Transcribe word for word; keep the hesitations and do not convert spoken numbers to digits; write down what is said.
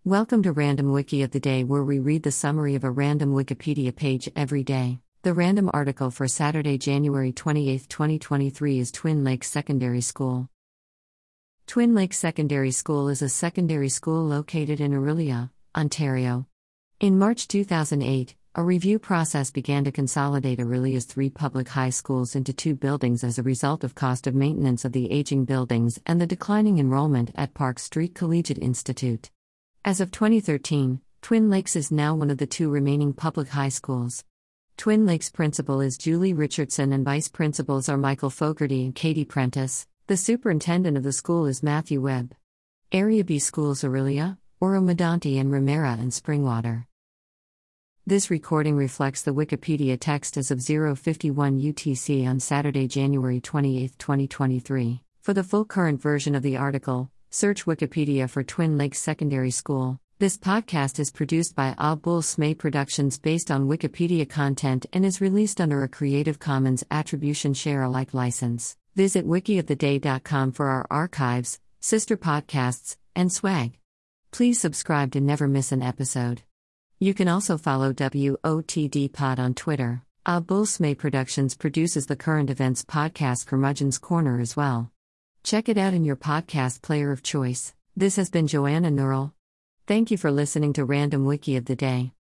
Welcome to Random Wiki of the Day, where we read the summary of a random Wikipedia page every day. The random article for Saturday, January twenty-eighth, twenty twenty-three is Twin Lakes Secondary School. Twin Lakes Secondary School is a secondary school located in Orillia, Ontario. In March two thousand eight, a review process began to consolidate Orillia's three public high schools into two buildings as a result of cost of maintenance of the aging buildings and the declining enrollment at Park Street Collegiate Institute. As of twenty thirteen, Twin Lakes is now one of the two remaining public high schools. Twin Lakes principal is Julie Richardson and vice principals are Michael Fogarty and Katie Prentice. The superintendent of the school is Matthew Webb. Area B schools Orillia, Oro-Medonte and Ramera and Springwater. This recording reflects the Wikipedia text as of zero fifty-one U T C on Saturday, January twenty-eighth, twenty twenty-three. For the full current version of the article, search Wikipedia for Twin Lakes Secondary School. This podcast is produced by A Bull Smay Productions based on Wikipedia content and is released under a Creative Commons Attribution Share Alike license. Visit wiki of the day dot com for our archives, sister podcasts, and swag. Please subscribe to never miss an episode. You can also follow W O T D Pod on Twitter. A Bull Smay Productions produces the current events podcast Curmudgeon's Corner as well. Check it out in your podcast player of choice. This has been Joanna Neural. Thank you for listening to Random Wiki of the Day.